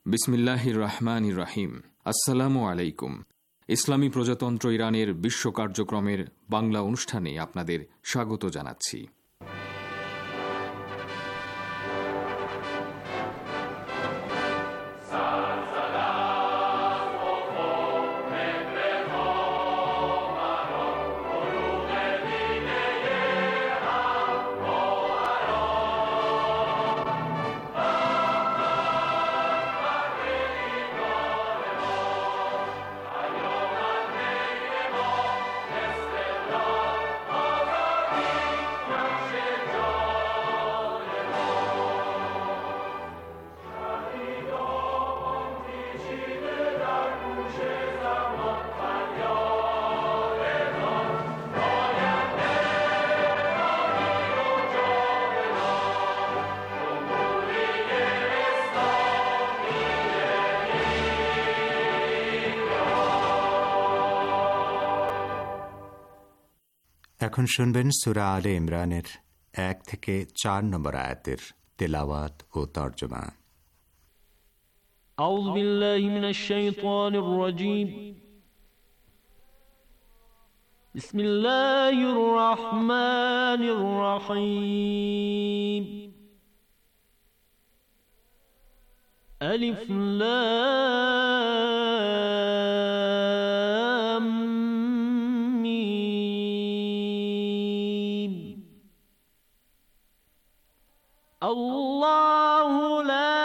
বিসমিল্লাহির রহমানির রহিম। আসসালামু আলাইকুম। ইসলামী প্রজাতন্ত্র ইরানের বিশ্ব কার্যক্রমের বাংলা অনুষ্ঠানে আপনাদের স্বাগত জানাচ্ছি। এখন শুনবেন সূরা আলে ইমরানের 1 থেকে 4 নম্বর আয়াতের তেলাওয়াত ও তরজমা। আউযু বিল্লাহি মিনাশ শাইতানির রাজীম। বিসমিল্লাহির রহমানির রহিম। আলিফ লাম আল্লাহু লা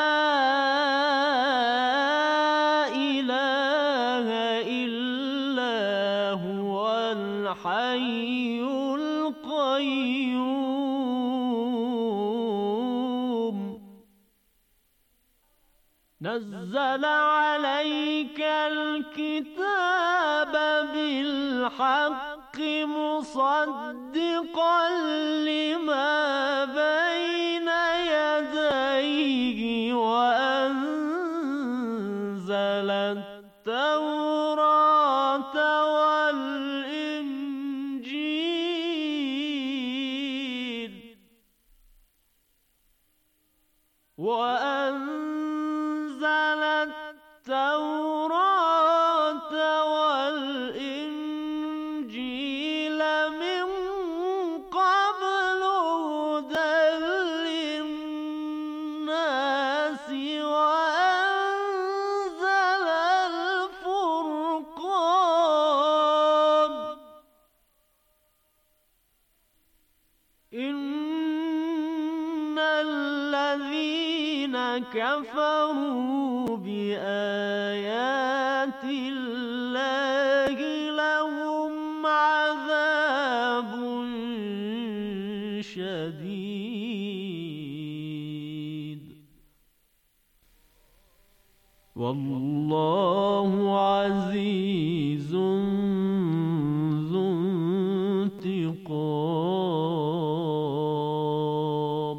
ইলাহা ইল্লা হুয়াল হাইয়ুল কাইয়্যুম নাযালা আলাইকাল কিতাবা বিল হাক্কি মুসাদ্দিকাল লিমা বাইনা ইয়াদাইহি ওয়া আনজালাত তাওরাতা ওয়াল ইনজিল ওয়া আনজালাত তাওরাতা ওয়াল ইনজিল মিন ক্বাবলু হুদাল লিন্নাসি ওয়া আনজালাল ফুরকান ইন্নাল্লাযীনা কাফারু বিআয়াতিল্লাহি লাহুম আযাবুন শাদীদ ওয়াল্লাহু আযীজুন যু ইনতিকাম।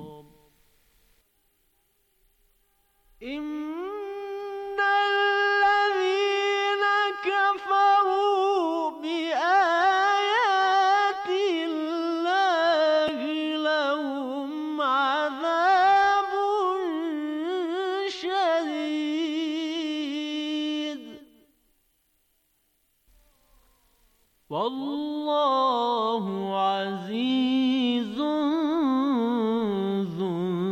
ইন্নাল্লাযীনা কাফারু বিআয়াতিল্লাহি লাহুম আযাবুন শাদীদ ওয়াল্লাহু আযীজুন যু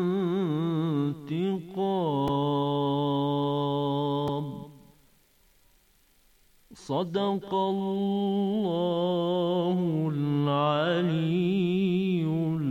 ইনতিকাম। সাদাকাল্লাহুল আলিয়্যুল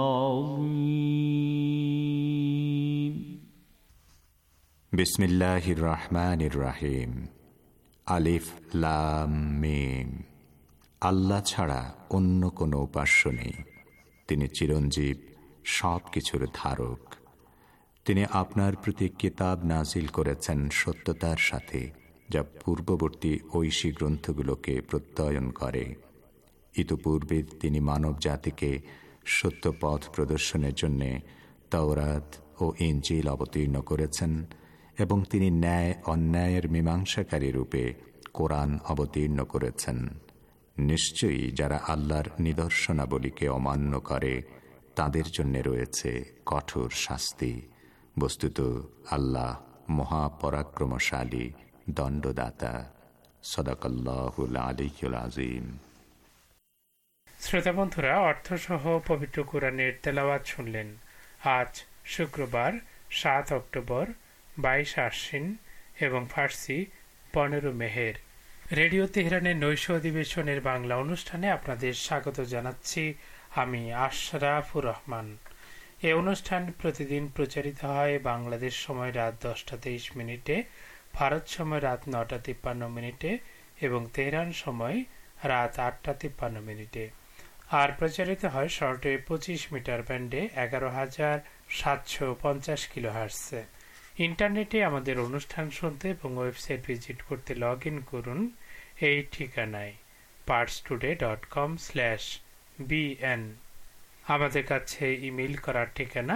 আযীম। বিসমিল্লাহির রহমানির রহিম। আলিফ লাম মিম। আল্লাহ ছাড়া অন্য কোনো উপাস্য নেই। তিনি চিরঞ্জীব, সব কিছুর ধারক। তিনি আপনার প্রতি কিতাব নাজিল করেছেন সত্যতার সাথে, যা পূর্ববর্তী ঐশী গ্রন্থগুলোকে প্রত্যয়ন করে। ইতপূর্বে তিনি মানব জাতিকে সত্য পথ প্রদর্শনের জন্য তাওরাত ও ইনজিল অবতীর্ণ করেছেন এবং তিনি ন্যায় অন্যায়ের মীমাংসাকারী রূপে কোরআন অবতীর্ণ করেছেন। নিশ্চয়ই যারা আল্লাহর নিদর্শনাবলীকে অমান্য করে তাদের জন্য রয়েছে কঠোর শাস্তি। বস্তুত আল্লাহ মহাপরাক্রমশালী দণ্ডদাতা। সদাকাল্লাহুল আলিয়্যুল আযীম। শ্রোতা বন্ধুরা, অর্থসহ পবিত্র কোরআনের তেলাওয়াত শুনলেন। আজ শুক্রবার 7 অক্টোবর, 22 আশ্বিন এবং ফার্সি 15 মেহের। রেডিও তেহরানের নৈশ অধিবেশনের বাংলা অনুষ্ঠানে আপনাদের স্বাগত জানাচ্ছি আমি আশরাফুর রহমান। এই অনুষ্ঠান প্রতিদিন প্রচারিত হয় বাংলাদেশ সময় রাত 10:23, ভারত সময় রাত 9:53 এবং তেহরান সময় রাত 8:53, আর প্রচারিত হয় শর্টওয়েভ 25 মিটার ব্যান্ডে 11,750 কিলোহার্টজে। ইন্টারনেটে আমাদের অনুষ্ঠান শুনতে এবং ওয়েবসাইট ভিজিট করতে লগ ইন করুন এই ঠিকানায় parstoday.com/bn। আমাদের কাছে ইমেইল করার ঠিকানা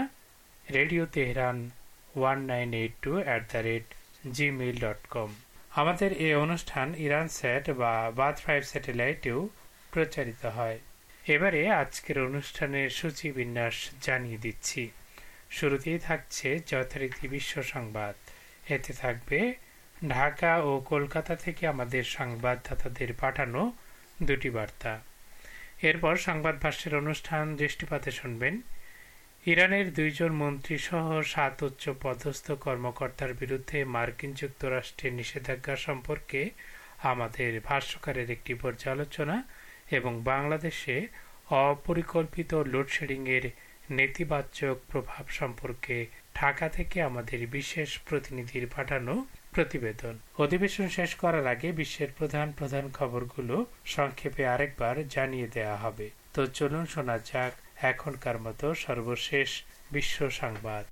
radioteheran1982@gmail.com। আমাদের এই অনুষ্ঠান ইরান স্যাট বা বাথ 5 স্যাটেলাইটেও প্রচারিত হয়। এবারে আজকের অনুষ্ঠানের সূচি বিন্যাস জানিয়ে দিচ্ছি। শুরুতেই থাকছে যথারীতি বিশ্ব সংবাদ। এতে থাকবে ঢাকা ও কলকাতা থেকে আমাদের সংবাদদাতাদের পাঠানো দুটি বার্তা। এরপর সংবাদ ভাষ্যের অনুষ্ঠান দৃষ্টিপাতে শুনবেন ইরানের 2 জন মন্ত্রী সহ 7 উচ্চ পদস্থ কর্মকর্তার বিরুদ্ধে মার্কিন যুক্তরাষ্ট্রের নিষেধাজ্ঞা সম্পর্কে আমাদের ভাষ্যকারের একটি পর্যালোচনা এবং বাংলাদেশে অপরিকল্পিত লোডশেডিং এর নেতিবাচক প্রভাব সম্পর্কে ঢাকা থেকে আমাদের বিশেষ প্রতিনিধির পাঠানো প্রতিবেদন। অধিবেশন শেষ করার আগে বিশ্বের প্রধান প্রধান খবরগুলো সংক্ষেপে আরেকবার জানিয়ে দেয়া হবে। তো চলুন শোনা যাক এখনকার মতো সর্বশেষ বিশ্ব সংবাদ।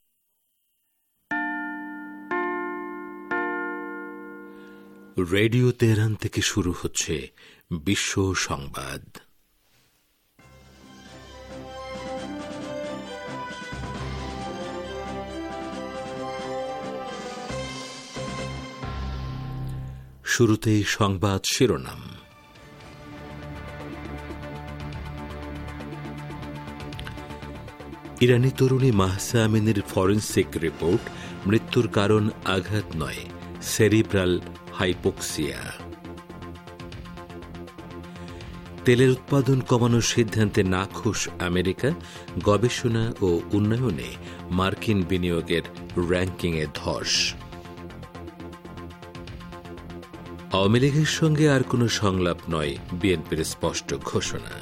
রেডিও তেহরান থেকে শুরু হচ্ছে বিশ্ব সংবাদ। শুরুতেই সংবাদ শিরোনাম। ইরানি তরুণী মাহসা আমিনের ফরেনসিক রিপোর্ট, মৃত্যুর কারণ আঘাত নয়, সেরিব্রাল হাইপোক্সিয়া। তেলের উৎপাদন কমানোর সিদ্ধান্তে নাখুশ আমেরিকা, গবেষণা ও উন্নয়নে মার্কিন বিনিয়োগের র্যাঙ্কিংয়ে ধস। আওয়ামী লীগের সঙ্গে আর কোনো সংলাপ নয়, বিএনপির স্পষ্ট ঘোষণা।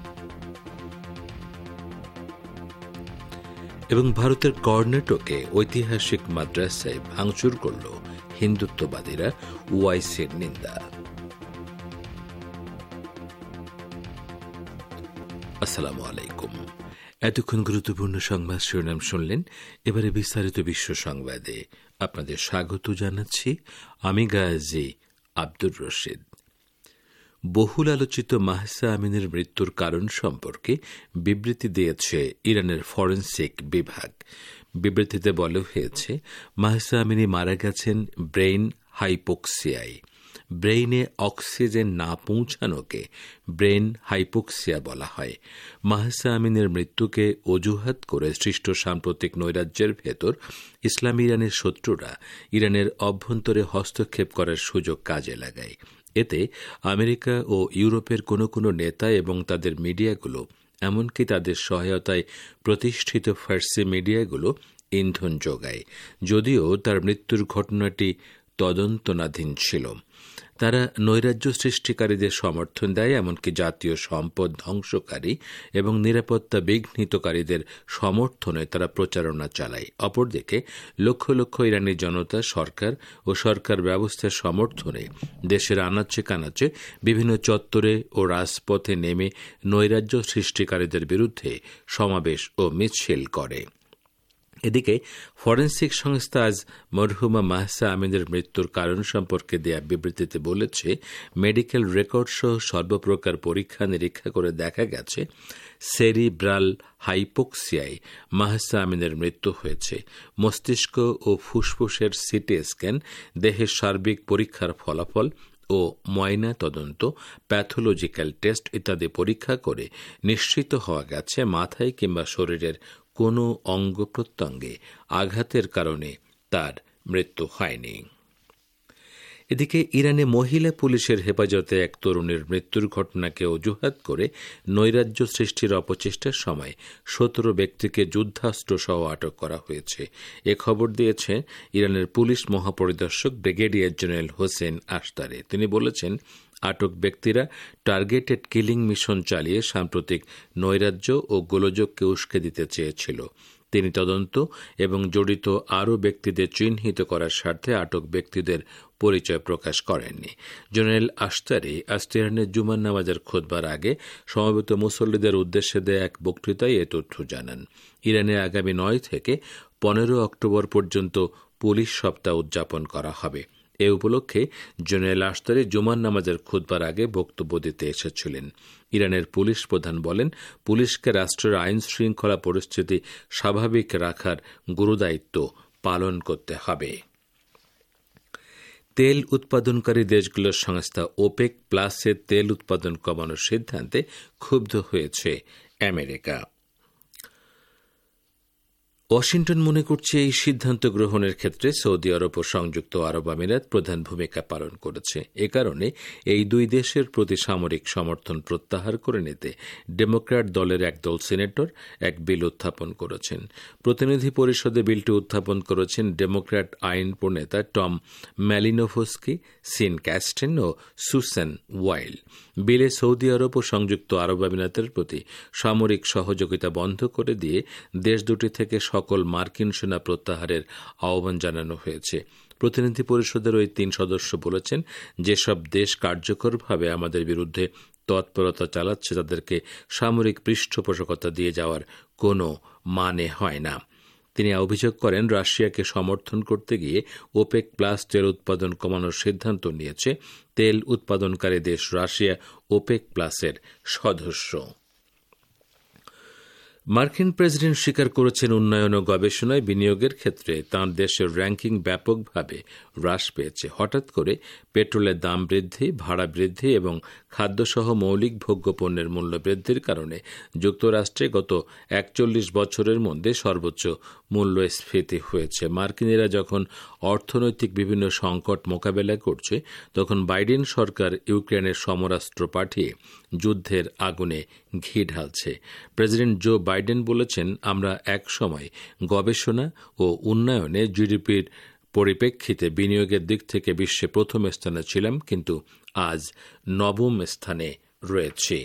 এবং ভারতের কর্ণাটকে ঐতিহাসিক মাদ্রাসায় ভাঙচুর করল হিন্দুত্ববাদীরা, ওআইসির নিন্দা। আসসালামু আলাইকুম। এতক্ষণ গুরুত্বপূর্ণ সংবাদ শিরোনাম শুনলেন। এবারে বিস্তারিত বিশ্ব সংবাদে আপনাদের স্বাগত জানাচ্ছি আমি গাজী আব্দুর রশিদ। বহুল আলোচিত মাহসা আমিনের মৃত্যুর কারণ সম্পর্কে বিবৃতি দিয়েছে ইরানের ফরেনসিক বিভাগ। বিবৃতিতে বলা হয়েছে, মাহসা আমিনি মারা গেছেন ব্রেইন হাইপোক্সিয়ায়। ব্রেইনে অক্সিজেন না পৌঁছানোকে ব্রেইন হাইপোক্সিয়া বলা হয়। মাহসা আমিনের মৃত্যুকে অজুহাত করে সৃষ্ট সাম্প্রতিক নৈরাজ্যের ভেতর ইসলামী ইরানের শত্রুরা ইরানের অভ্যন্তরে হস্তক্ষেপ করার সুযোগ কাজে লাগায়। এতে আমেরিকা ও ইউরোপের কোনো কোনো নেতা এবং তাদের মিডিয়াগুলো, এমনকি তাদের সহায়তায় প্রতিষ্ঠিত ফার্সি মিডিয়াগুলো ইন্ধন যোগায়। যদিও তার মৃত্যুর ঘটনাটি তদন্তনাধীন ছিল। তারা নৈরাজ্য সৃষ্টিকারীদের সমর্থন দেয়, এমনকি জাতীয় সম্পদ ধ্বংসকারী এবং নিরাপত্তা বিঘ্নিতকারীদের সমর্থনে তারা প্রচারণা চালায়। অপরদিকে লক্ষ লক্ষ ইরানি জনতা সরকার ও সরকার ব্যবস্থার সমর্থনে দেশের আনাচে কানাচে বিভিন্ন চত্বরে ও রাজপথে নেমে নৈরাজ্য সৃষ্টিকারীদের বিরুদ্ধে সমাবেশ ও মিছিল করে। এদিকে ফরেনসিক সংস্থা আজ মরহুমা মাহসা আমিনের মৃত্যুর কারণ সম্পর্কে দেয়া বিবৃতিতে বলেছে, মেডিকেল রেকর্ড সহ সর্বপ্রকার পরীক্ষা নিরীক্ষা করে দেখা গেছে সেরিব্রাল হাইপোক্সিয়ায় মাহসা আমিনের মৃত্যু হয়েছে। মস্তিষ্ক ও ফুসফুসের সিটি স্ক্যান, দেহের সার্বিক পরীক্ষার ফলাফল ও ময়না তদন্ত, প্যাথোলজিক্যাল টেস্ট ইত্যাদি পরীক্ষা করে নিশ্চিত হওয়া গেছে মাথায় কিংবা শরীরের কোনো অঙ্গ প্রত্যঙ্গে আঘাতের কারণে তার মৃত্যু হয়নি। এদিকে ইরানে মহিলা পুলিশের হেফাজতে এক তরুণীর মৃত্যুর ঘটনাকে অজুহাত করে নৈরাজ্য সৃষ্টির অপচেষ্টার সময় 17 ব্যক্তিকে যুদ্ধাস্ত্র সহ আটক করা হয়েছে। এ খবর দিয়েছে ইরানের পুলিশ মহাপরিদর্শক ব্রিগেডিয়ার জেনারেল হোসেন আশতারে। তিনি বলেছেন, আটক ব্যক্তিরা টার্গেটেড কিলিং মিশন চালিয়ে সাম্প্রতিক নৈরাজ্য ও গোলযোগকে উস্কে দিতে চেয়েছিল। তিনি তদন্ত এবং জড়িত আরও ব্যক্তিদের চিহ্নিত করার স্বার্থে আটক ব্যক্তিদের পরিচয় প্রকাশ করেননি। জেনারেল আশতারি আজ তেহরানের জুমার নামাজের খুতবার আগে সমবেত মুসল্লিদের উদ্দেশ্যে দেয়া এক বক্তৃতায় এ তথ্য জানান। ইরানে আগামী 9 থেকে 15 অক্টোবর পর্যন্ত পুলিশ সপ্তাহ উদযাপন করা হবে। এ উপলক্ষে জেনারেল আশতারি জুমার নামাজের খুতবার আগে বক্তব্য দিতে এসেছিলেন। ইরানের পুলিশ প্রধান বলেন, পুলিশকে রাষ্ট্রের আইন শৃঙ্খলা পরিস্থিতি স্বাভাবিক রাখার গুরুদায়িত্ব পালন করতে হবে। তেল উৎপাদনকারী দেশগুলোর সংস্থা ওপেক প্লাসের তেল উৎপাদন কমানোর সিদ্ধান্তে ক্ষুব্ধ হয়েছে আমেরিকা। ওয়াশিংটন মনে করছে এই সিদ্ধান্ত গ্রহণের ক্ষেত্রে সৌদি আরব ও সংযুক্ত আরব আমিরাত প্রধান ভূমিকা পালন করেছে। এ কারণে এই দুই দেশের প্রতি সামরিক সমর্থন প্রত্যাহার করে নিতে ডেমোক্র্যাট দলের একদল সিনেটর এক বিল উত্থাপন করেছেন। প্রতিনিধি পরিষদে বিলটি উত্থাপন করেছেন ডেমোক্র্যাট আইন প্রণেতা টম ম্যালিনোভস্কি, সিন ক্যাস্টেন ও সুসান ওয়াইল। বিলে সৌদি আরব ও সংযুক্ত আরব আমিরাতের প্রতি সামরিক সহযোগিতা বন্ধ করে দিয়ে দেশ দুটি থেকে সকল মার্কিন সেনা প্রত্যাহারের আহ্বান জানানো হয়েছে। প্রতিনিধি পরিষদের ওই 3 সদস্য বলেছেন, যেসব দেশ কার্যকরভাবে আমাদের বিরুদ্ধে তৎপরতা চালাচ্ছে তাদেরকে সামরিক পৃষ্ঠপোষকতা দিয়ে যাওয়ার কোনো মানে হয় না। তিনি অভিযোগ করেন, রাশিয়াকে সমর্থন করতে গিয়ে ওপেক প্লাস তেল উৎপাদন কমানোর সিদ্ধান্ত নিয়েছে। তেল উৎপাদনকারী দেশ রাশিয়া ওপেক প্লাসের সদস্য। মার্কিন প্রেসিডেন্ট স্বীকার করেছেন, উন্নয়ন ও গবেষণায় বিনিয়োগের ক্ষেত্রে তাঁর দেশের র্যাঙ্কিং ব্যাপকভাবে হ্রাস পেয়েছে। হঠাৎ করে পেট্রোলের দাম বৃদ্ধি, ভাড়া বৃদ্ধি এবং খাদ্যসহ মৌলিক ভোগ্য পণ্যের মূল্য বৃদ্ধির কারণে যুক্তরাষ্ট্রে গত 41 বছরের মধ্যে সর্বোচ্চ মূল্যস্ফীতি হয়েছে। মার্কিনীরা যখন অর্থনৈতিক বিভিন্ন সংকট মোকাবেলা করছে, তখন বাইডেন সরকার ইউক্রেনের সমরাস্ত্র পাঠিয়ে যুদ্ধের আগুনে ঘি ঢালছে। প্রেসিডেন্ট জো বাইডেন বলেছেন, আমরা এক সময় গবেষণা ও উন্নয়নে জিডিপির পরিপ্রেক্ষিতে বিনিয়োগের দিক থেকে বিশ্বে প্রথম স্থানে ছিলাম, কিন্তু আজ 9ম স্থানে রয়েছে।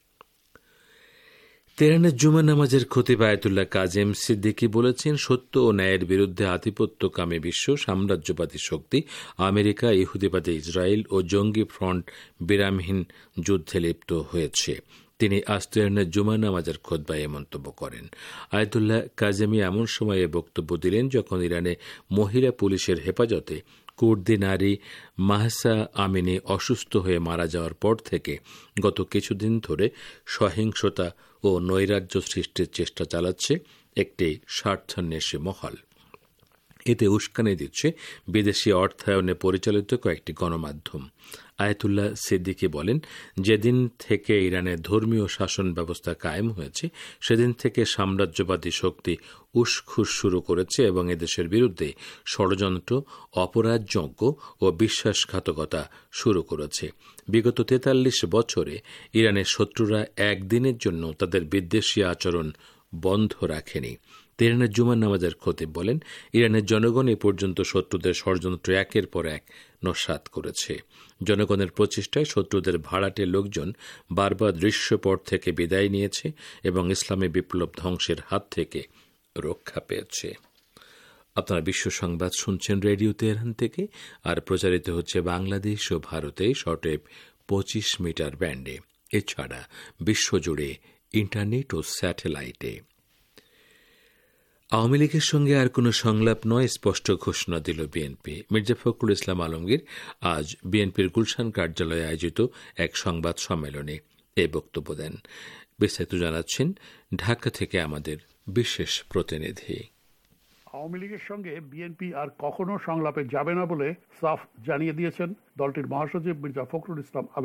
তেহরানের জুমা নামাজের খতিব আয়াতুল্লাহ কাজেম সিদ্দিকী বলেছেন, সত্য ও ন্যায়ের বিরুদ্ধে আধিপত্যকামী বিশ্ব, সাম্রাজ্যবাদী শক্তি আমেরিকা, ইহুদিবাদী ইসরায়েল ও জঙ্গি ফ্রন্ট বিরামহীন যুদ্ধে লিপ্ত হয়েছে। তিনি আজ তেহরানের জুমা নামাজের খুতবায় মন্তব্য করেন। আয়াতুল্লাহ কাজেমি এমন সময়ে বক্তব্য দিলেন যখন ইরানে মহিলা পুলিশের হেফাজতে কুর্দি নারী মাহসা আমিনি অসুস্থ হয়ে মারা যাওয়ার পর থেকে গত কিছুদিন ধরে সহিংসতা ও নৈরাজ্য সৃষ্টির চেষ্টা চালাচ্ছে একটি স্বার্থান্বেষী মহল। এতে উস্কানি দিচ্ছে বিদেশি অর্থায়নে পরিচালিত কয়েকটি গণমাধ্যম। আয়াতুল্লাহ সিদ্দিকী বলেন, যেদিন থেকে ইরানের ধর্মীয় শাসন ব্যবস্থা কায়েম হয়েছে, সেদিন থেকে সাম্রাজ্যবাদী শক্তি উসখুস শুরু করেছে এবং এদেশের বিরুদ্ধে ষড়যন্ত্র, অপরাধযজ্ঞ ও বিশ্বাসঘাতকতা শুরু করেছে। বিগত 43 বছরে ইরানের শত্রুরা একদিনের জন্য তাদের বিদ্বেষী আচরণ বন্ধ রাখেনি। তেহরানের জুমার নামাজের খতিব বলেন, ইরানের জনগণ এ পর্যন্ত শত্রুদের ষড়যন্ত্র একের পর এক নস্যাৎ করেছে। জনগণের প্রচেষ্টায় শত্রুদের ভাড়াটে লোকজন বারবার দৃশ্যপট থেকে বিদায় নিয়েছে এবং ইসলামী বিপ্লব ধ্বংসের হাত থেকে রক্ষা পেয়েছে। আপনারা বিশ্ব সংবাদ শুনছেন রেডিও তেহরান থেকে, আর প্রচারিত হচ্ছে বাংলাদেশ ও ভারতে শর্টওয়েভ 25 মিটার ব্যান্ডে, এছাড়া বিশ্বজুড়ে ইন্টারনেট ও স্যাটেলাইটে। আওয়ামী লীগের সঙ্গে আর কোনো সংলাপ নয়, স্পষ্ট ঘোষণা দিল বিএনপি। মির্জা ফখরুল ইসলাম আলমগীর আজ বিএনপির গুলশান কার্যালয়ে আয়োজিত এক সংবাদ সম্মেলনে এই বক্তব্য দেন। বিস্তারিত জানাচ্ছেন ঢাকা থেকে আমাদের বিশেষ প্রতিনিধি। আওয়ামী লীগের সঙ্গে বিএনপি আর কখনো সংলাপে যাবে না বলে সাফ জানিয়ে দিয়েছেন দলটির মহাসচিব মির্জা ফখরুল ইসলাম আলমগীর।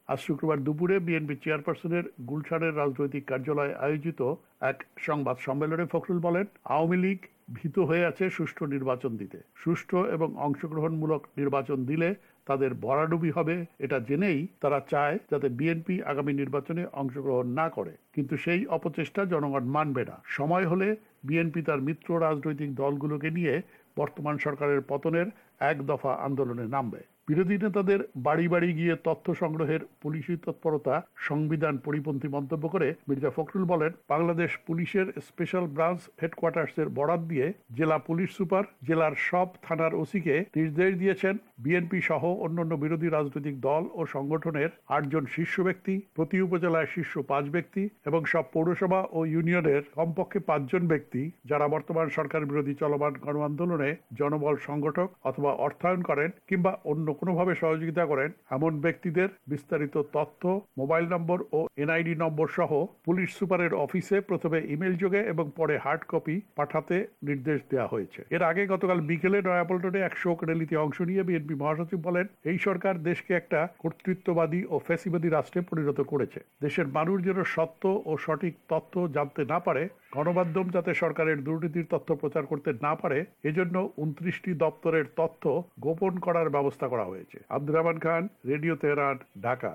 আজ শুক্রবার দুপুরে বিএনপি চেয়ারপারসনের গুলশানের রাজনৈতিক কার্যালয়ে আয়োজিত এক সংবাদ সম্মেলনে ফখরুল বলেন, আওয়ামী লীগ ভীত হয়ে আছে সুষ্ঠু নির্বাচন দিতে। সুষ্ঠু এবং অংশগ্রহণমূলক নির্বাচন দিলে তাদের ভরাডুবি হবে, এটা জেনেই তারা চায় যাতে বিএনপি আগামী নির্বাচনে অংশগ্রহণ না করে। কিন্তু সেই অপচেষ্টা জনগণ মানবে না। সময় হলে বিএনপি তার মিত্র রাজনৈতিক দলগুলোকে নিয়ে বর্তমান সরকারের পতনের এক দফা আন্দোলনে নামবে। বিরোধী নেতাদের বাড়ি বাড়ি গিয়ে তথ্য সংগ্রহের পুলিশি তৎপরতা সংবিধান পরিপন্থী মন্তব্য করে মির্জা ফখরুল বলেন, বাংলাদেশ পুলিশের স্পেশাল ব্রাঞ্চ হেডকোয়ার্টার্সের বরাত দিয়ে জেলা পুলিশ সুপার জেলার সব থানার ওসিকে নির্দেশ দিয়েছেন বিএনপি সহ অন্যান্য বিরোধী রাজনৈতিক দল ও সংগঠনের 8 জন শীর্ষ ব্যক্তি, প্রতি উপজেলায় শীর্ষ 5 ব্যক্তি এবং সব পৌরসভা ও ইউনিয়নের কমপক্ষে 5 জন ব্যক্তি যারা বর্তমান সরকার বিরোধী চলমান গণ আন্দোলনে জনবল সংগঠক অথবা অর্থায়ন করেন কিংবা অন্য কোনোভাবে সহযোগিতা করেন এমন ব্যক্তিদের বিস্তারিত তথ্য, মোবাইল নম্বর ও এনআইডি নম্বর সহ পুলিশ সুপারের অফিসে প্রথমে ইমেল যোগে এবং পরে হার্ড কপি পাঠাতে নির্দেশ দেওয়া হয়েছে। এর আগে গতকাল বিকেলে নয়াপল্টনে এক শোক র্যালিতে অংশ নিয়ে বিএনপি মহাসচিব বলেন, এই সরকার দেশকে একটা কর্তৃত্ববাদী ও ফ্যাসিবাদী রাষ্ট্রে পরিণত করেছে। দেশের মানুষ যেন সত্য ও সঠিক তথ্য জানতে না পারে, গণমাধ্যম যাতে সরকারের দুর্নীতির তথ্য প্রচার করতে না পারে, এজন্য 29টি দপ্তরের তথ্য গোপন করার ব্যবস্থা করা হয়েছে। Abdur Rahman Khan, radio Tehran, Dhaka.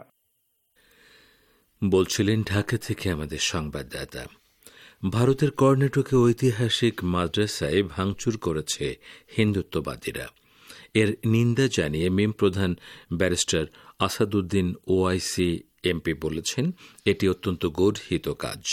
বলছিলেন ঢাকা থেকে আমাদের সংবাদদাতা। ভারতের কর্ণাটকে ঐতিহাসিক মাদ্রাসায় ভাঙচুর করেছে হিন্দুত্ববাদীরা। এর নিন্দা জানিয়ে মিম প্রধান ব্যারিস্টার আসাদুদ্দিন ওআইসি এমপি বলেছেন, এটি অত্যন্ত গর্হিত কাজ।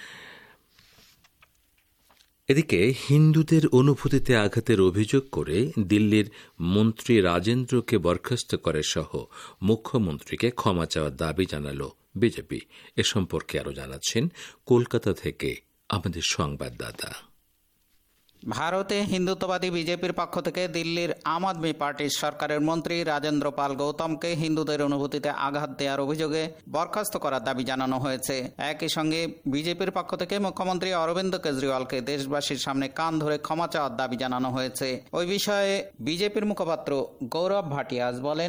এদিকে হিন্দুদের অনুভূতিতে আঘাতের অভিযোগ করে দিল্লির মন্ত্রী রাজেন্দ্রকে বরখাস্ত করে সহ মুখ্যমন্ত্রীকে ক্ষমা চাওয়ার দাবি জানাল বিজেপি। এ সম্পর্কে আরও জানাচ্ছেন কলকাতা থেকে আমাদের সংবাদদাতা। ভারতে হিন্দুত্ববাদী বিজেপির পক্ষ থেকে দিল্লির আম আদমি পার্টির সরকারের মন্ত্রী রাজেন্দ্র পাল গৌতমকে হিন্দুদের অনুভূতিতে আঘাত দেওয়ার অভিযোগে বরখাস্ত করার দাবি জানানো হয়েছে। একই সঙ্গে বিজেপির পক্ষ থেকে মুখ্যমন্ত্রী অরবিন্দ কেজরিওয়ালকে দেশবাসীর সামনে কান ধরে ক্ষমা চাওয়ার দাবি জানানো হয়েছে। ওই বিষয়ে বিজেপির মুখপাত্র গৌরব ভাটিয়া বলেন,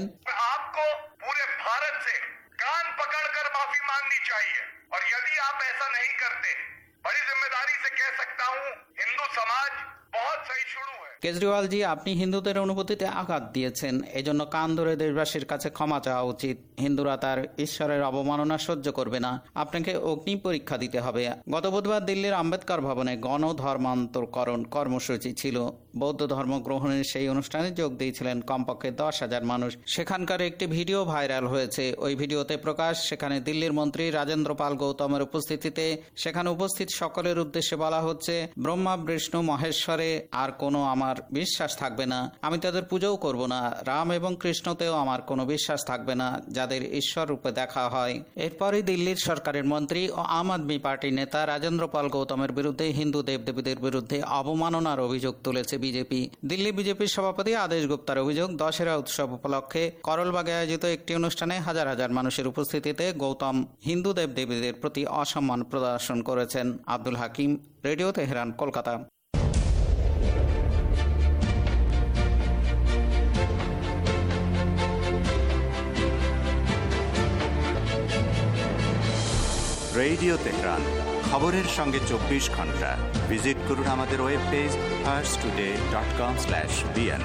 কেজরিওয়াল জি, আপনি হিন্দুদের অনুভূতিতে আঘাত দিয়েছেন, এজন্য কান ধরে দেশবাসীর কাছে ক্ষমা চাওয়া উচিত। হিন্দুরা তার ঈশ্বরের অবমাননা সহ্য করবে না, আপনাকে অগ্নি পরীক্ষা দিতে হবে। গত বুধবার দিল্লির আম্বেদকর ভবনে গণধর্মান্তরকরণ কর্মসূচি ছিল। বৌদ্ধ ধর্ম গ্রহণের সেই অনুষ্ঠানে যোগ দিয়েছিলেন কমপক্ষে 10,000 মানুষ। সেখানকার একটি ভিডিও ভাইরাল হয়েছে। ওই ভিডিওতে প্রকাশ, সেখানে দিল্লির মন্ত্রী রাজেন্দ্র পাল গৌতমের উপস্থিতিতে সেখানে উপস্থিত সকলের উদ্দেশ্যে বলা হচ্ছে, ব্রহ্মা বিষ্ণু মহেশ্বরে আর কোনো আমার বিশ্বাস থাকবে না, আমি তাদের পুজোও করব না। রাম এবং কৃষ্ণতেও আমার কোনো বিশ্বাস থাকবে না, যাদের ঈশ্বর রূপে দেখা হয়। এরপরই দিল্লির সরকারের মন্ত্রী ও আম আদমি পার্টির নেতা রাজেন্দ্র পাল গৌতমের বিরুদ্ধে হিন্দু দেবদেবীদের বিরুদ্ধে অবমাননার অভিযোগ তুলেছে বিজেপি। দিল্লি বিজেপির সভাপতি আদেশ গুপ্তার অভিযোগ, দশেরা উৎসব উপলক্ষে করলবাগে আয়োজিত একটি অনুষ্ঠানে হাজার হাজার মানুষের উপস্থিতিতে গৌতম হিন্দু দেবদেবীদের প্রতি অসম্মান প্রদর্শন করেছেন। Abdul Hakim, radio Tehran, Kolkata. Radio Tehran, খবরের সঙ্গে 24 ঘন্টা। ভিজিট করুন আমাদের ওয়েব পেজ farstoday.com/bn।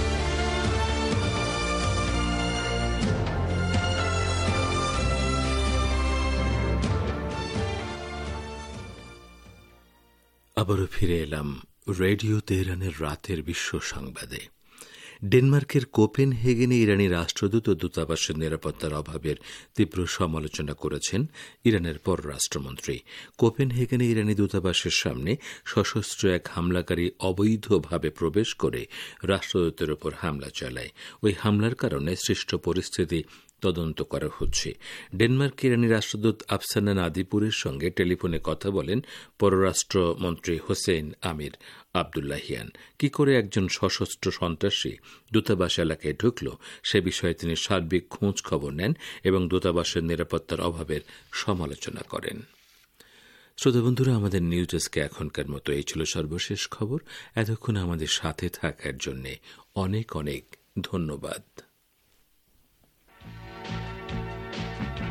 আবারও ফিরে এলাম রেডিও তেহরানের রাতের বিশ্ব সংবাদে। ডেনমার্কের কোপেনহেগেনে ইরানি রাষ্ট্রদূত ও দূতাবাসের নিরাপত্তার অভাবের তীব্র সমালোচনা করেছেন ইরানের পররাষ্ট্রমন্ত্রী। কোপেনহেগেনে ইরানি দূতাবাসের সামনে সশস্ত্র এক হামলাকারী অবৈধভাবে প্রবেশ করে রাষ্ট্রদূতের ওপর হামলা চালায়। ওই হামলার কারণে সৃষ্ট পরিস্থিতি তদন্ত করা হচ্ছে। ডেনমার্ক ইরানি রাষ্ট্রদূত আফসানা নাদিপুরের সঙ্গে টেলিফোনে কথা বলেন পররাষ্ট্রমন্ত্রী হোসেন আমির আবদুল্লাহিয়ান। কি করে একজন সশস্ত্র সন্ত্রাসী দূতাবাস এলাকায় ঢুকল সে বিষয়ে তিনি সার্বিক খোঁজ খবর নেন এবং দূতাবাসের নিরাপত্তার অভাবের সমালোচনা করেন। শ্রোতা বন্ধুরা, আমাদের নিউজ ডেস্কে এখনকার মতো এই ছিল সর্বশেষ খবর। এতক্ষণ আমাদের সাথে থাকার জন্য অনেক অনেক ধন্যবাদ।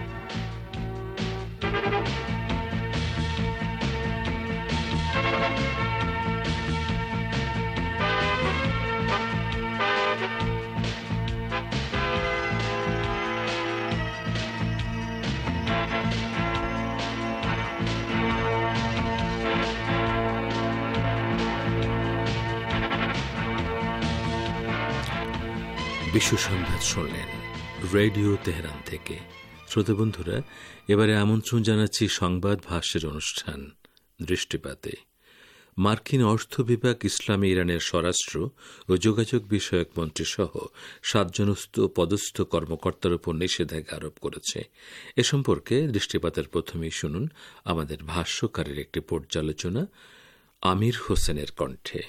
বিশ্ব সংবাদ শুনলেন রেডিও তেহরান থেকে। শ্রোতা বন্ধুরা, এবারে আমন্ত্রণ জানাচ্ছি সংবাদ ভাষ্যের অনুষ্ঠান দৃষ্টিপাতে। মার্কিন অর্থ বিভাগ ইসলামী ইরানের স্বরাষ্ট্র ও যোগাযোগ বিষয়ক মন্ত্রী সহ 7 জন পদস্থ কর্মকর্তার উপর নিষেধাজ্ঞা আরোপ করেছে। এ সম্পর্কে দৃষ্টিপাতের প্রথমেই শুনুন আমাদের ভাষ্যকারের একটি পর্যালোচনা আমির হোসেনের কণ্ঠে।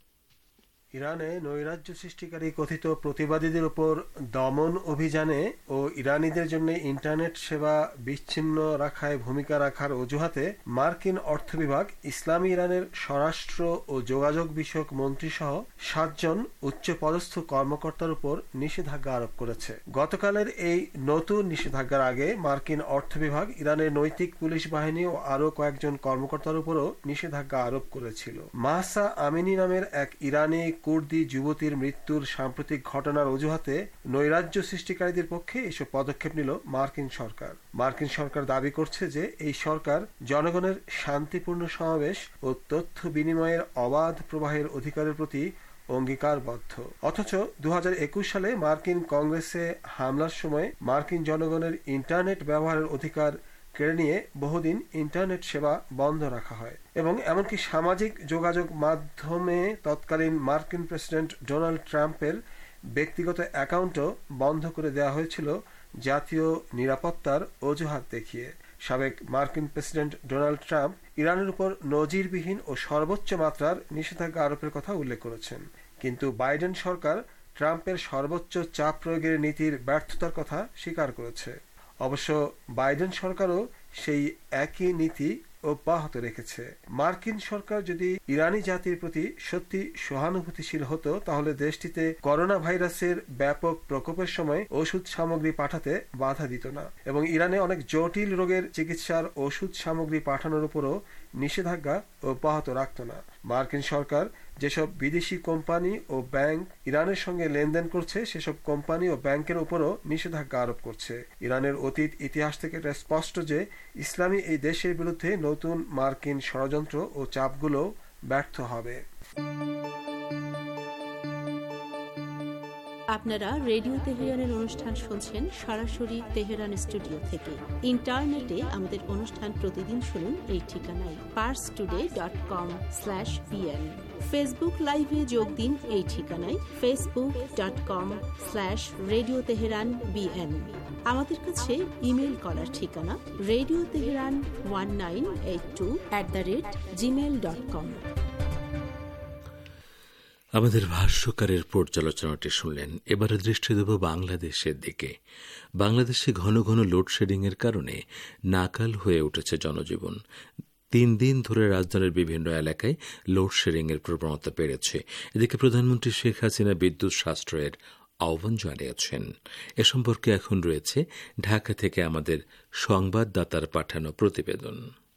ইরানে নৈরাজ্য সৃষ্টিকারী কথিত প্রতিবাদীদের উপর দমন অভিযানে ও ইরানিদের জন্য ইন্টারনেট সেবা বিচ্ছিন্ন রাখায় ভূমিকা রাখার অজুহাতে মার্কিন অর্থ বিভাগ ইসলামী ইরানের স্বরাষ্ট্র ও যোগাযোগ বিষয়ক মন্ত্রী সহ 7 জন উচ্চ পদস্থ কর্মকর্তার উপর নিষেধাজ্ঞা আরোপ করেছে। গতকালের এই নতুন নিষেধাজ্ঞার আগে মার্কিন অর্থ বিভাগ ইরানের নৈতিক পুলিশ বাহিনী ও আরও কয়েকজন কর্মকর্তার উপরও নিষেধাজ্ঞা আরোপ করেছিল। মাহসা আমিনী নামের এক ইরানি কুর্দি যুবতীর মৃত্যুর সাম্প্রতিক ঘটনার অজুহাতে নৈরাজ্য সৃষ্টিকারীদের পক্ষে এসব পদক্ষেপ নিল মার্কিন সরকার। মার্কিন সরকার দাবি করছে যে এই সরকার জনগণের শান্তিপূর্ণ সমাবেশ ও তথ্য বিনিময়ের অবাধ প্রবাহের অধিকারের প্রতি অঙ্গীকারবদ্ধ। অথচ 2021 সালে মার্কিন কংগ্রেসে হামলার সময় মার্কিন জনগণের ইন্টারনেট ব্যবহারের অধিকার কেড়ে নিয়ে বহুদিন ইন্টারনেট সেবা বন্ধ রাখা হয় এবং এমনকি সামাজিক যোগাযোগ মাধ্যমে তৎকালীন মার্কিন প্রেসিডেন্ট ডোনাল্ড ট্রাম্পের ব্যক্তিগত অ্যাকাউন্টও বন্ধ করে দেওয়া হয়েছিল জাতীয় নিরাপত্তার অজুহাত দেখিয়ে। সাবেক মার্কিন প্রেসিডেন্ট ডোনাল্ড ট্রাম্প ইরানের উপর নজিরবিহীন ও সর্বোচ্চ মাত্রার নিষেধাজ্ঞা আরোপের কথা উল্লেখ করেছেন, কিন্তু বাইডেন সরকার ট্রাম্পের সর্বোচ্চ চাপ প্রয়োগের নীতির ব্যর্থতার কথা স্বীকার করেছে। অবশ্য বাইডেন সরকারও সেই একই নীতি অব্যাহত রেখেছে। মার্কিন সরকার যদি ইরানি জাতির প্রতি সত্যি সহানুভূতিশীল হতো তাহলে দেশটিতে করোনা ভাইরাসের ব্যাপক প্রকোপের সময় ওষুধ সামগ্রী পাঠাতে বাধা দিত না এবং ইরানে অনেক জটিল রোগের চিকিৎসার ওষুধ সামগ্রী পাঠানোর উপরও নিষেধাজ্ঞা অব্যাহত রাখত না। মার্কিন সরকার যেসব বিদেশি কোম্পানি ও ব্যাংক ইরানের সঙ্গে লেনদেন করছে সেসব কোম্পানি ও ব্যাংকের উপরও নিষেধাজ্ঞা আরোপ করছে। ইরানের অতীত ইতিহাস থেকে এটা স্পষ্ট যে ইসলামী এই দেশের বিরুদ্ধে নতুন মার্কিন ষড়যন্ত্র ও চাপগুলো ব্যর্থ হবে। আপনারা রেডিও তেহরানের অনুষ্ঠান শুনছেন সরাসরি তেহরান স্টুডিও থেকে। ইন্টারনেটে আমাদের অনুষ্ঠান প্রতিদিন শুনুন এই ঠিকানায় parstoday.com/pn। ফেসবুক লাইভে যোগ দিন এই ঠিকানায় facebook.com/radio teheran bn। আমাদের কাছে ইমেল করার ঠিকানা radioteheran1982@gmail.com। আমাদের ভাষ্যকারের পর্যালোচনাটি শুনলেন। এবারে দৃষ্টি দেব বাংলাদেশের দিকে। বাংলাদেশে ঘন ঘন লোডশেডিং এর কারণে নাকাল হয়ে উঠেছে জনজীবন। 3 দিন ধরে রাজধানীর বিভিন্ন এলাকায় লোডশেডিং এর প্রবণতা বেড়েছে। এদিকে প্রধানমন্ত্রী শেখ হাসিনা বিদ্যুৎ সাশ্রয়ের আহ্বান জানিয়েছেন। এ সম্পর্কে এখন রয়েছে ঢাকা থেকে আমাদের সংবাদদাতার পাঠানো প্রতিবেদন।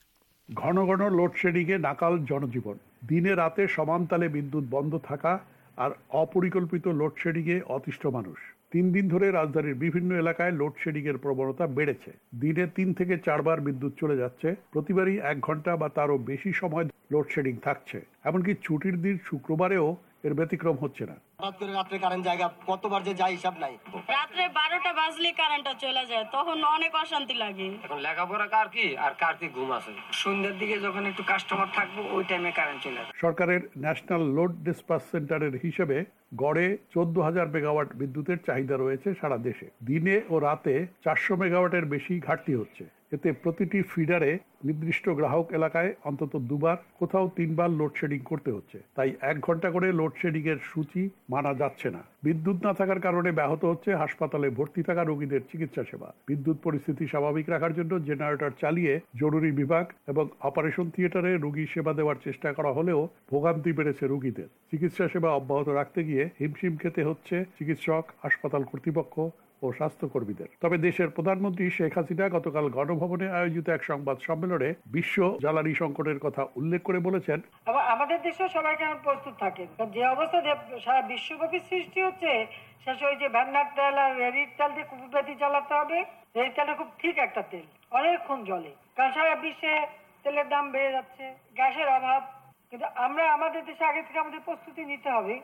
ঘন ঘন লোডশেডিংয়ে নাকাল জনজীবন। দিনে রাতে সমানতালে বিদ্যুৎ বন্ধ থাকা আর অপরিকল্পিত লোডশেডিংয়ে অতিষ্ঠ মানুষ। 3 দিন ধরে রাজধানীর বিভিন্ন এলাকায় লোডশেডিংয়ের প্রবণতা বেড়েছে। দিনে 3 থেকে 4 বার বিদ্যুৎ চলে যাচ্ছে। প্রতিবারই 1 ঘন্টা বা তারও বেশি সময় লোডশেডিং থাকছে। এমনকি ছুটির দিন শুক্রবারেও এর ব্যতিক্রম হচ্ছে না। রাত্রে কারেন্ট জায়গা কতবার যে যায় হিসাব নাই। রাত্রে 12টা বাজলে কারেন্টটা চলে যায়, তখন অনেক অশান্তি লাগে। এখন লেখাপড়া কার কি আর কার কি ঘুম আছে। সন্ধ্যার দিকে যখন একটু কাস্টমার থাকবো ওই টাইমে কারেন্ট চলে যায়। সরকারের ন্যাশনাল লোড ডিসপ্যাচ সেন্টারের হিসেবে গড়ে 14,000 মেগাওয়াট বিদ্যুতের চাহিদা রয়েছে সারা দেশে। দিনে ও রাতে 400 মেগাওয়াটের বেশি ঘাটতি হচ্ছে। এতে প্রতিটি ফিডারে নির্দিষ্ট গ্রাহক এলাকায় অন্তত 2 বার, কোথাও 3 বার লোডশেডিং করতে হচ্ছে। তাই 1 ঘন্টা করে লোডশেডিং এর সূচি মানা যাচ্ছে না। বিদ্যুৎ না থাকার কারণে ব্যাহত হচ্ছে হাসপাতালে ভর্তি থাকা রোগীদের চিকিৎসা সেবা। বিদ্যুৎ পরিস্থিতি স্বাভাবিক রাখার জন্য জেনারেটর চালিয়ে জরুরি বিভাগ এবং অপারেশন থিয়েটারে রোগী সেবা দেওয়ার চেষ্টা করা হলেও ভোগান্তি বেড়েছে রোগীদের। চিকিৎসা সেবা অব্যাহত রাখতে গিয়ে হিমশিম খেতে হচ্ছে চিকিৎসক, হাসপাতাল কর্তৃপক্ষ ও স্বাস্থ্যকর্মীদের। তবে দেশের প্রধানমন্ত্রী শেখ হাসিনা গতকাল গণভবনে আয়োজিত এক সংবাদ সম্মেলনে বিশ্ব জ্বালানি সংকটের কথা উল্লেখ করে বলেছেন, আমাদের দেশে সবাই কেমন প্রস্তুত থাকে। যে অবস্থা সারা বিশ্বব্যাপী সৃষ্টি হচ্ছে, শেষ ওই যে ভ্যান্নার তেল আর রেডির তেল দিয়ে কুকুরবাতি চালাতে হবে। এই তেলটা খুব ঠিক একটা তেল, অনেকক্ষণ জ্বলে, কারণ সারা বিশ্বে তেলের দাম বেড়ে যাচ্ছে, গ্যাসের অভাব। কিন্তু আমরা আমাদের দেশে আগে থেকে আমাদের প্রস্তুতি নিতে হবে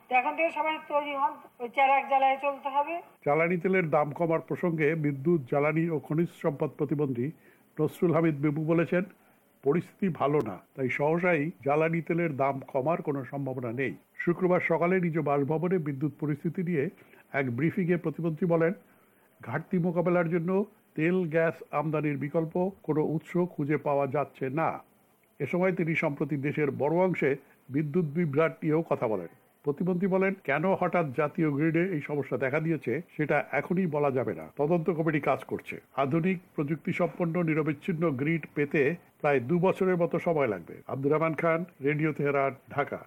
এখন থেকে সবাই তৈরি হন, ওই চেরাগ জ্বালায় চলতে হবে। জ্বালানি তেলের দাম কমার প্রসঙ্গে বিদ্যুৎ, জ্বালানি ও খনিজ সম্পদ প্রতিমন্ত্রী নসরুল হামিদ বিবু বলেছেন, পরিস্থিতি ভালো না, তাই সহসাই জ্বালানি তেলের দাম কমার কোনো সম্ভাবনা নেই। শুক্রবার সকালে নিজ বাসভবনে বিদ্যুৎ পরিস্থিতি নিয়ে এক ব্রিফিংয়ে প্রতিমন্ত্রী বলেন, ঘাটতি মোকাবেলার জন্য তেল গ্যাস আমদানির বিকল্প কোনো উৎস খুঁজে পাওয়া যাচ্ছে না। এ সময় তিনি সম্প্রতি দেশের বড় অংশে বিদ্যুৎ বিভ্রাট নিয়েও কথা বলেন। প্রতিমন্ত্রী বলেন, কেন হঠাৎ জাতীয় গ্রিডে এই সমস্যা দেখা দিয়েছে সেটা এখনই বলা যাবে না, তদন্ত কমিটি কাজ করছে। আধুনিক প্রযুক্তি সম্পন্ন নিরবিচ্ছিন্ন গ্রিড পেতে প্রায় 2 বছরের মতো সময় লাগবে। Abdur Rahman Khan, radio Tehran, Dhaka.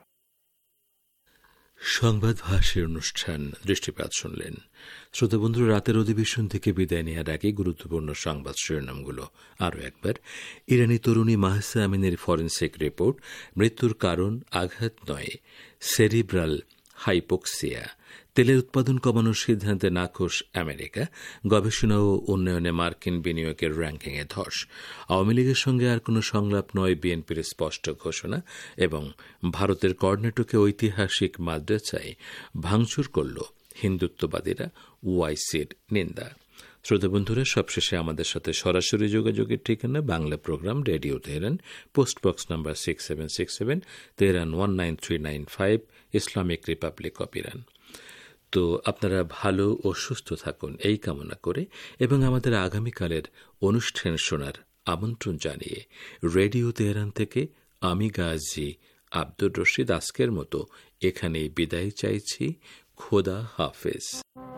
সংবাদ ভাষের অনুষ্ঠান দৃষ্টিপাত শুনলেন। শ্রোতা বন্ধুরা, রাতের অধিবেশন থেকে বিদায় নেওয়ার আগে গুরুত্বপূর্ণ সংবাদ শিরোনামগুলো আরও একবার। ইরানি তরুণী মাহসা আমিনের ফরেনসিক রিপোর্ট, মৃত্যুর কারণ আঘাত নয়, সেরিব্রাল হাইপোক্সিয়া। তেলের উৎপাদন কমানোর সিদ্ধান্তে নাখোশ আমেরিকা। গবেষণা ও উন্নয়নে মার্কিন বিনিয়োগের র্যাঙ্কিংয়ে ধস। আওয়ামী লীগের সঙ্গে আর কোনো সংলাপ নয়, বিএনপির স্পষ্ট ঘোষণা। এবং ভারতের কর্ণাটকে ঐতিহাসিক মাদ্রাসায় ভাঙচুর করল হিন্দুত্ববাদীরা, ওআইসির নিন্দা। শ্রোতা বন্ধুরা, সবশেষে আমাদের সাথে সরাসরি যোগাযোগের ঠিকানা Bangla programme, radio Tehran, post box number 6767, Tehran 19395, Islamic republic of Iran. তো আপনারা ভালো ও সুস্থ থাকুন এই কামনা করে এবং আমাদের আগামীকালের অনুষ্ঠান শোনার আমন্ত্রণ জানিয়ে রেডিও তেহরান থেকে আমি গাজী আব্দুর রশিদ আজকের মতো এখানেই বিদায় চাইছি। খোদা হাফেজ।